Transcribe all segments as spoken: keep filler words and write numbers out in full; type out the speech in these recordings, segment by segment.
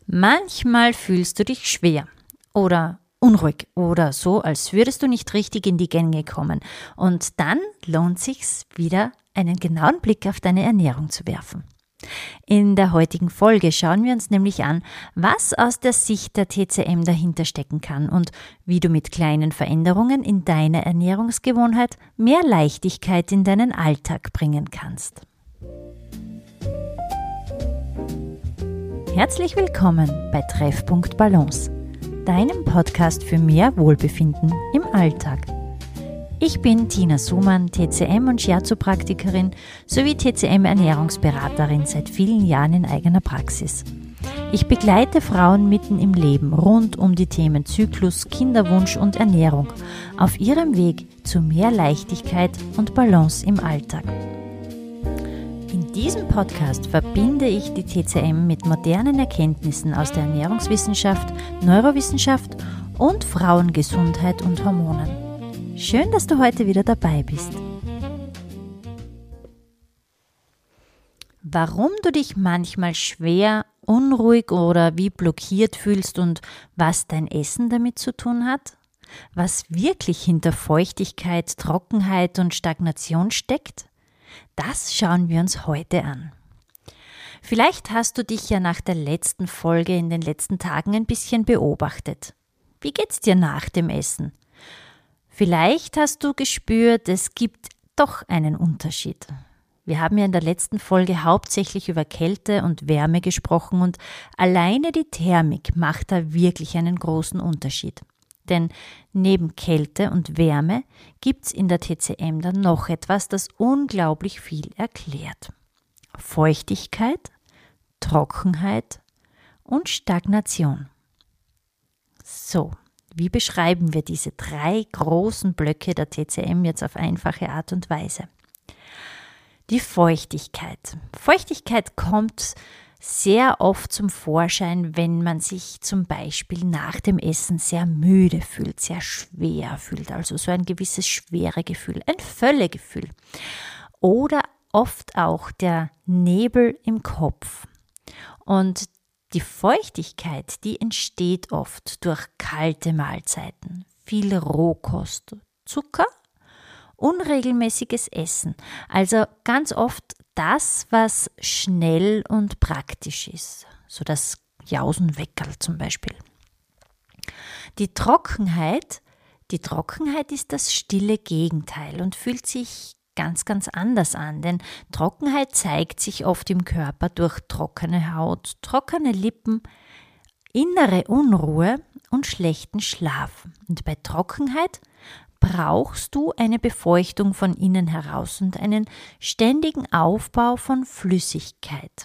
Manchmal fühlst du dich schwer oder unruhig oder so, als würdest du nicht richtig in die Gänge kommen. Und dann lohnt es sich wieder, einen genauen Blick auf deine Ernährung zu werfen. In der heutigen Folge schauen wir uns nämlich an, was aus der Sicht der T C M dahinter stecken kann und wie du mit kleinen Veränderungen in deiner Ernährungsgewohnheit mehr Leichtigkeit in deinen Alltag bringen kannst. Herzlich willkommen bei Treffpunkt Balance, deinem Podcast für mehr Wohlbefinden im Alltag. Ich bin Tina Sumann, T C M- und Shiatsu-Praktikerin sowie T C M-Ernährungsberaterin seit vielen Jahren in eigener Praxis. Ich begleite Frauen mitten im Leben rund um die Themen Zyklus, Kinderwunsch und Ernährung auf ihrem Weg zu mehr Leichtigkeit und Balance im Alltag. In diesem Podcast verbinde ich die T C M mit modernen Erkenntnissen aus der Ernährungswissenschaft, Neurowissenschaft und Frauengesundheit und Hormonen. Schön, dass du heute wieder dabei bist. Warum du dich manchmal schwer, unruhig oder wie blockiert fühlst und was dein Essen damit zu tun hat? Was wirklich hinter Feuchtigkeit, Trockenheit und Stagnation steckt? Das schauen wir uns heute an. Vielleicht hast du dich ja nach der letzten Folge in den letzten Tagen ein bisschen beobachtet. Wie geht's dir nach dem Essen? Vielleicht hast du gespürt, es gibt doch einen Unterschied. Wir haben ja in der letzten Folge hauptsächlich über Kälte und Wärme gesprochen und alleine die Thermik macht da wirklich einen großen Unterschied. Denn neben Kälte und Wärme gibt's in der T C M dann noch etwas, das unglaublich viel erklärt. Feuchtigkeit, Trockenheit und Stagnation. So. Wie beschreiben wir diese drei großen Blöcke der T C M jetzt auf einfache Art und Weise? Die Feuchtigkeit. Feuchtigkeit kommt sehr oft zum Vorschein, wenn man sich zum Beispiel nach dem Essen sehr müde fühlt, sehr schwer fühlt, also so ein gewisses Schweregefühl, ein Völlegefühl. Oder oft auch der Nebel im Kopf. Und die Feuchtigkeit, die entsteht oft durch kalte Mahlzeiten, viel Rohkost, Zucker, unregelmäßiges Essen. Also ganz oft das, was schnell und praktisch ist, so das Jausenweckerl zum Beispiel. Die Trockenheit, die Trockenheit ist das stille Gegenteil und fühlt sich ganz, ganz anders an, denn Trockenheit zeigt sich oft im Körper durch trockene Haut, trockene Lippen, innere Unruhe und schlechten Schlaf. Und bei Trockenheit brauchst du eine Befeuchtung von innen heraus und einen ständigen Aufbau von Flüssigkeit.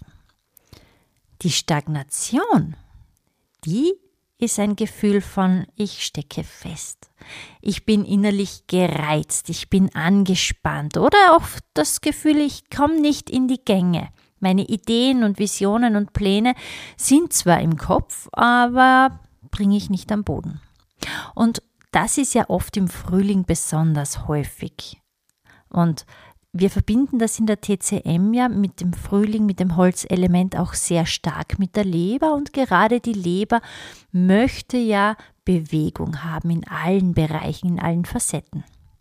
Die Stagnation, die ist ein Gefühl von, ich stecke fest. Ich bin innerlich gereizt, ich bin angespannt oder auch das Gefühl, ich komme nicht in die Gänge. Meine Ideen und Visionen und Pläne sind zwar im Kopf, aber bringe ich nicht am Boden. Und das ist ja oft im Frühling besonders häufig. Und wir verbinden das in der T C M ja mit dem Frühling, mit dem Holzelement auch sehr stark mit der Leber und gerade die Leber möchte ja Bewegung haben in allen Bereichen, in allen Facetten.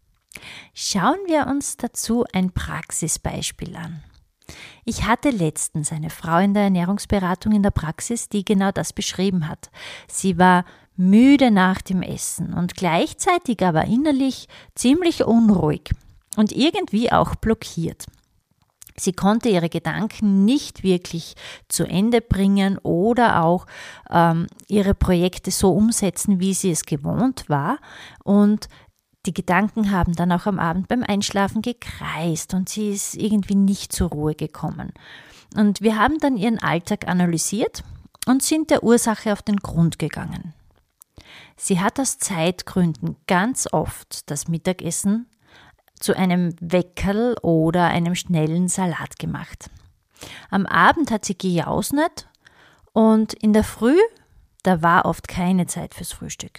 Schauen wir uns dazu ein Praxisbeispiel an. Ich hatte letztens eine Frau in der Ernährungsberatung in der Praxis, die genau das beschrieben hat. Sie war müde nach dem Essen und gleichzeitig aber innerlich ziemlich unruhig. Und irgendwie auch blockiert. Sie konnte ihre Gedanken nicht wirklich zu Ende bringen oder auch ähm, ihre Projekte so umsetzen, wie sie es gewohnt war. Und die Gedanken haben dann auch am Abend beim Einschlafen gekreist und sie ist irgendwie nicht zur Ruhe gekommen. Und wir haben dann ihren Alltag analysiert und sind der Ursache auf den Grund gegangen. Sie hat aus Zeitgründen ganz oft das Mittagessen zu einem Weckerl oder einem schnellen Salat gemacht. Am Abend hat sie gejausnet und in der Früh, da war oft keine Zeit fürs Frühstück.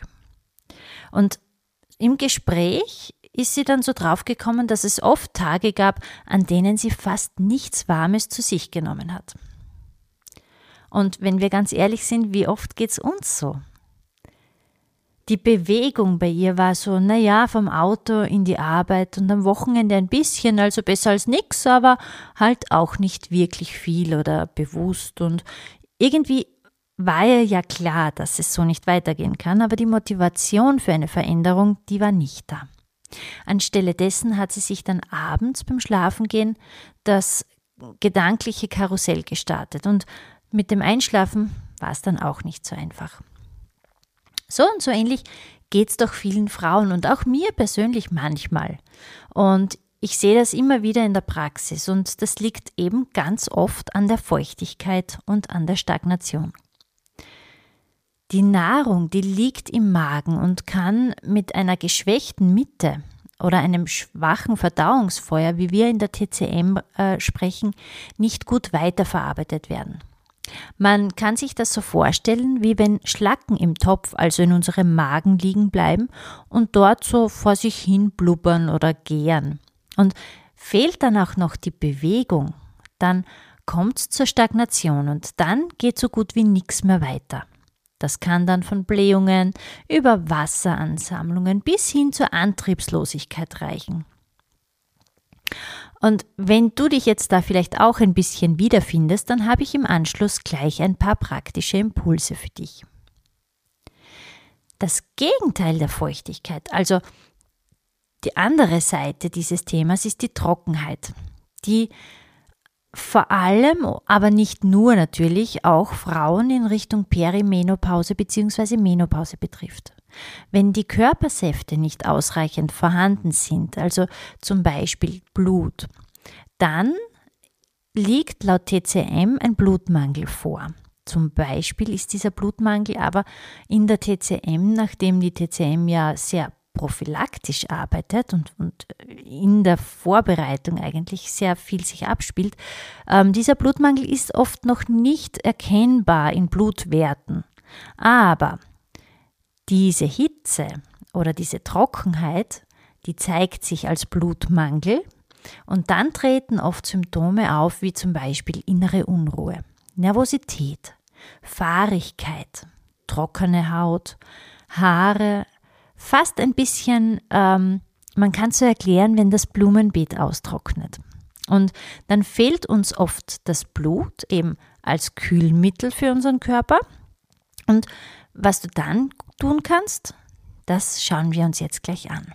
Und im Gespräch ist sie dann so draufgekommen, dass es oft Tage gab, an denen sie fast nichts Warmes zu sich genommen hat. Und wenn wir ganz ehrlich sind, wie oft geht es uns so? Die Bewegung bei ihr war so, naja, vom Auto in die Arbeit und am Wochenende ein bisschen, also besser als nix, aber halt auch nicht wirklich viel oder bewusst. Und irgendwie war ihr ja klar, dass es so nicht weitergehen kann, aber die Motivation für eine Veränderung, die war nicht da. Anstelle dessen hat sie sich dann abends beim Schlafengehen das gedankliche Karussell gestartet und mit dem Einschlafen war es dann auch nicht so einfach. So und so ähnlich geht es doch vielen Frauen und auch mir persönlich manchmal. Und ich sehe das immer wieder in der Praxis und das liegt eben ganz oft an der Feuchtigkeit und an der Stagnation. Die Nahrung, die liegt im Magen und kann mit einer geschwächten Mitte oder einem schwachen Verdauungsfeuer, wie wir in der T C M äh, sprechen, nicht gut weiterverarbeitet werden. Man kann sich das so vorstellen, wie wenn Schlacken im Topf, also in unserem Magen liegen bleiben und dort so vor sich hin blubbern oder gären. Und fehlt dann auch noch die Bewegung, dann kommt es zur Stagnation und dann geht so gut wie nichts mehr weiter. Das kann dann von Blähungen über Wasseransammlungen bis hin zur Antriebslosigkeit reichen. Und wenn du dich jetzt da vielleicht auch ein bisschen wiederfindest, dann habe ich im Anschluss gleich ein paar praktische Impulse für dich. Das Gegenteil der Feuchtigkeit, also die andere Seite dieses Themas, ist die Trockenheit, die vor allem, aber nicht nur natürlich, auch Frauen in Richtung Perimenopause bzw. Menopause betrifft. Wenn die Körpersäfte nicht ausreichend vorhanden sind, also zum Beispiel Blut, dann liegt laut T C M ein Blutmangel vor. Zum Beispiel ist dieser Blutmangel aber in der T C M, nachdem die T C M ja sehr prophylaktisch arbeitet und, und in der Vorbereitung eigentlich sehr viel sich abspielt, ähm, dieser Blutmangel ist oft noch nicht erkennbar in Blutwerten. Aber diese Hitze oder diese Trockenheit, die zeigt sich als Blutmangel und dann treten oft Symptome auf, wie zum Beispiel innere Unruhe, Nervosität, Fahrigkeit, trockene Haut, Haare, fast ein bisschen, ähm, man kann es so erklären, wenn das Blumenbeet austrocknet. Und dann fehlt uns oft das Blut eben als Kühlmittel für unseren Körper. Und was du dann tun kannst, das schauen wir uns jetzt gleich an.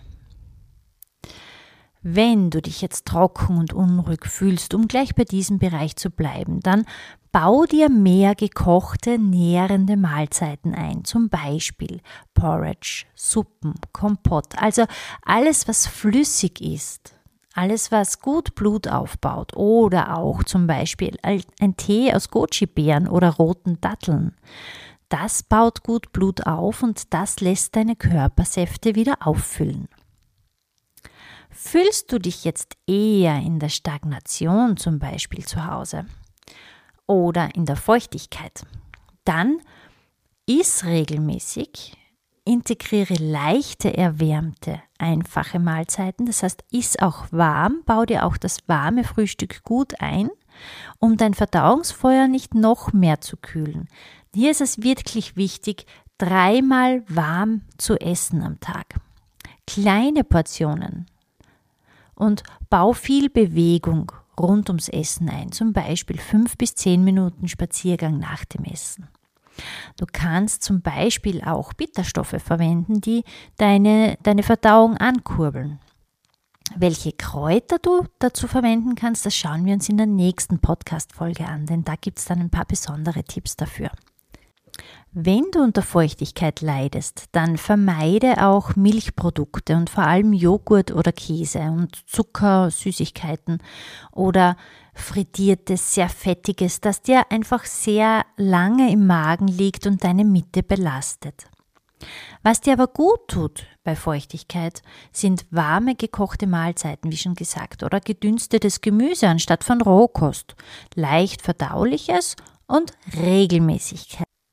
Wenn du dich jetzt trocken und unruhig fühlst, um gleich bei diesem Bereich zu bleiben, dann bau dir mehr gekochte, nährende Mahlzeiten ein, zum Beispiel Porridge, Suppen, Kompott, also alles, was flüssig ist, alles, was gut Blut aufbaut oder auch zum Beispiel ein Tee aus Goji-Beeren oder roten Datteln. Das baut gut Blut auf und das lässt deine Körpersäfte wieder auffüllen. Fühlst du dich jetzt eher in der Stagnation zum Beispiel zu Hause oder in der Feuchtigkeit, dann iss regelmäßig, integriere leichte, erwärmte, einfache Mahlzeiten, das heißt, iss auch warm, bau dir auch das warme Frühstück gut ein, um dein Verdauungsfeuer nicht noch mehr zu kühlen. Hier ist es wirklich wichtig, dreimal warm zu essen am Tag. Kleine Portionen. Und bau viel Bewegung rund ums Essen ein, zum Beispiel fünf bis zehn Minuten Spaziergang nach dem Essen. Du kannst zum Beispiel auch Bitterstoffe verwenden, die deine, deine Verdauung ankurbeln. Welche Kräuter du dazu verwenden kannst, das schauen wir uns in der nächsten Podcast-Folge an, denn da gibt es dann ein paar besondere Tipps dafür. Wenn du unter Feuchtigkeit leidest, dann vermeide auch Milchprodukte und vor allem Joghurt oder Käse und Zucker, Süßigkeiten oder frittiertes, sehr fettiges, das dir einfach sehr lange im Magen liegt und deine Mitte belastet. Was dir aber gut tut bei Feuchtigkeit, sind warme gekochte Mahlzeiten, wie schon gesagt, oder gedünstetes Gemüse anstatt von Rohkost, leicht verdauliches und Regelmäßigkeit.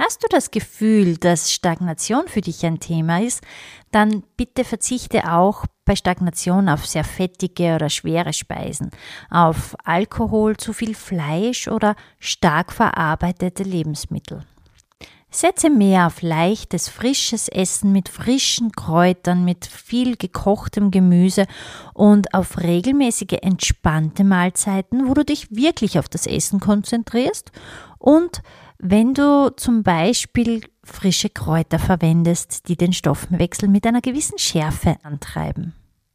Hast du das Gefühl, dass Stagnation für dich ein Thema ist, dann bitte verzichte auch bei Stagnation auf sehr fettige oder schwere Speisen, auf Alkohol, zu viel Fleisch oder stark verarbeitete Lebensmittel. Setze mehr auf leichtes, frisches Essen mit frischen Kräutern, mit viel gekochtem Gemüse und auf regelmäßige, entspannte Mahlzeiten, wo du dich wirklich auf das Essen konzentrierst und wenn du zum Beispiel frische Kräuter verwendest, die den Stoffwechsel mit einer gewissen Schärfe antreiben.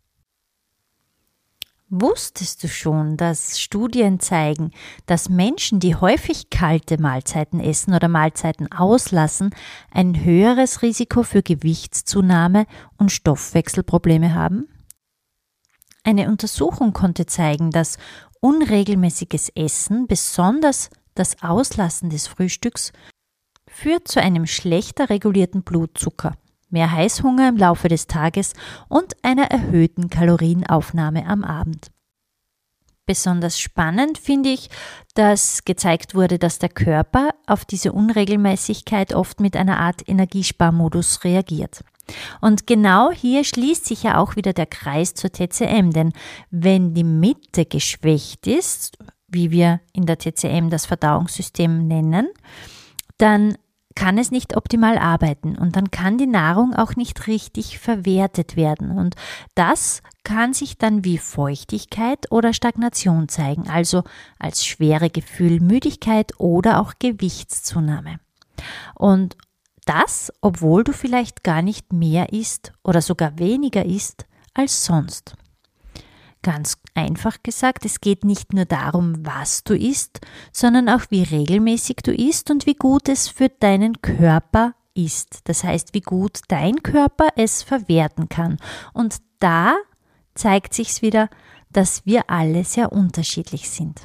Wusstest du schon, dass Studien zeigen, dass Menschen, die häufig kalte Mahlzeiten essen oder Mahlzeiten auslassen, ein höheres Risiko für Gewichtszunahme und Stoffwechselprobleme haben? Eine Untersuchung konnte zeigen, dass unregelmäßiges Essen, besonders das Auslassen des Frühstücks, führt zu einem schlechter regulierten Blutzucker, mehr Heißhunger im Laufe des Tages und einer erhöhten Kalorienaufnahme am Abend. Besonders spannend finde ich, dass gezeigt wurde, dass der Körper auf diese Unregelmäßigkeit oft mit einer Art Energiesparmodus reagiert. Und genau hier schließt sich ja auch wieder der Kreis zur T C M, denn wenn die Mitte geschwächt ist, wie wir in der T C M das Verdauungssystem nennen, dann kann es nicht optimal arbeiten und dann kann die Nahrung auch nicht richtig verwertet werden. Und das kann sich dann wie Feuchtigkeit oder Stagnation zeigen, also als schwere Gefühl, Müdigkeit oder auch Gewichtszunahme. Und das, obwohl du vielleicht gar nicht mehr isst oder sogar weniger isst als sonst. Ganz einfach gesagt, es geht nicht nur darum, was du isst, sondern auch wie regelmäßig du isst und wie gut es für deinen Körper ist. Das heißt, wie gut dein Körper es verwerten kann. Und da zeigt sich's wieder, dass wir alle sehr unterschiedlich sind.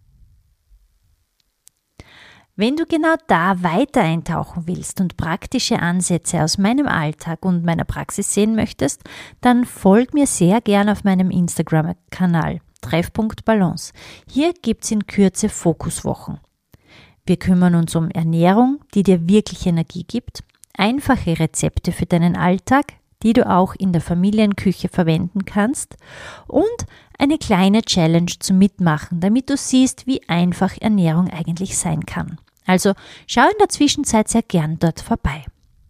Wenn du genau da weiter eintauchen willst und praktische Ansätze aus meinem Alltag und meiner Praxis sehen möchtest, dann folg mir sehr gern auf meinem Instagram-Kanal Treffpunkt Balance. Hier gibt's in Kürze Fokuswochen. Wir kümmern uns um Ernährung, die dir wirklich Energie gibt, einfache Rezepte für deinen Alltag, die du auch in der Familienküche verwenden kannst und eine kleine Challenge zum Mitmachen, damit du siehst, wie einfach Ernährung eigentlich sein kann. Also schau in der Zwischenzeit sehr gern dort vorbei.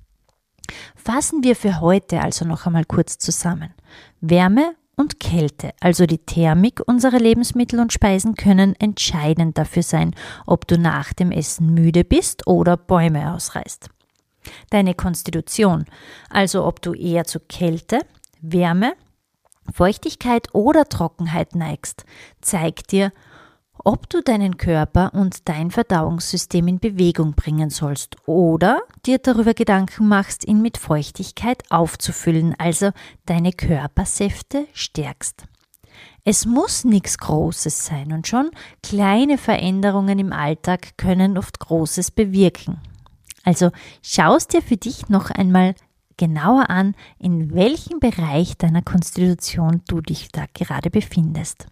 Fassen wir für heute also noch einmal kurz zusammen. Wärme und Kälte, also die Thermik unserer Lebensmittel und Speisen, können entscheidend dafür sein, ob du nach dem Essen müde bist oder Bäume ausreißt. Deine Konstitution, also ob du eher zu Kälte, Wärme, Feuchtigkeit oder Trockenheit neigst, zeigt dir, ob du deinen Körper und dein Verdauungssystem in Bewegung bringen sollst oder dir darüber Gedanken machst, ihn mit Feuchtigkeit aufzufüllen, also deine Körpersäfte stärkst. Es muss nichts Großes sein und schon kleine Veränderungen im Alltag können oft Großes bewirken. Also schau es dir für dich noch einmal genauer an, in welchem Bereich deiner Konstitution du dich da gerade befindest.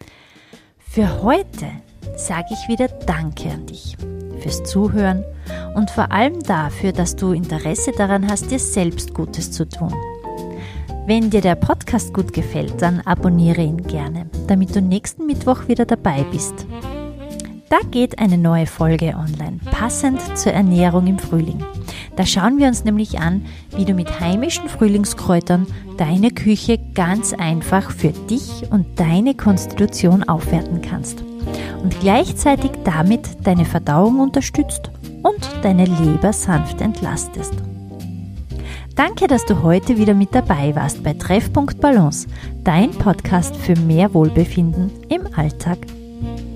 Für heute sage ich wieder Danke an dich fürs Zuhören und vor allem dafür, dass du Interesse daran hast, dir selbst Gutes zu tun. Wenn dir der Podcast gut gefällt, dann abonniere ihn gerne, damit du nächsten Mittwoch wieder dabei bist. Da geht eine neue Folge online, passend zur Ernährung im Frühling. Da schauen wir uns nämlich an, wie du mit heimischen Frühlingskräutern deine Küche ganz einfach für dich und deine Konstitution aufwerten kannst und gleichzeitig damit deine Verdauung unterstützt und deine Leber sanft entlastest. Danke, dass du heute wieder mit dabei warst bei Treffpunkt Balance, dein Podcast für mehr Wohlbefinden im Alltag.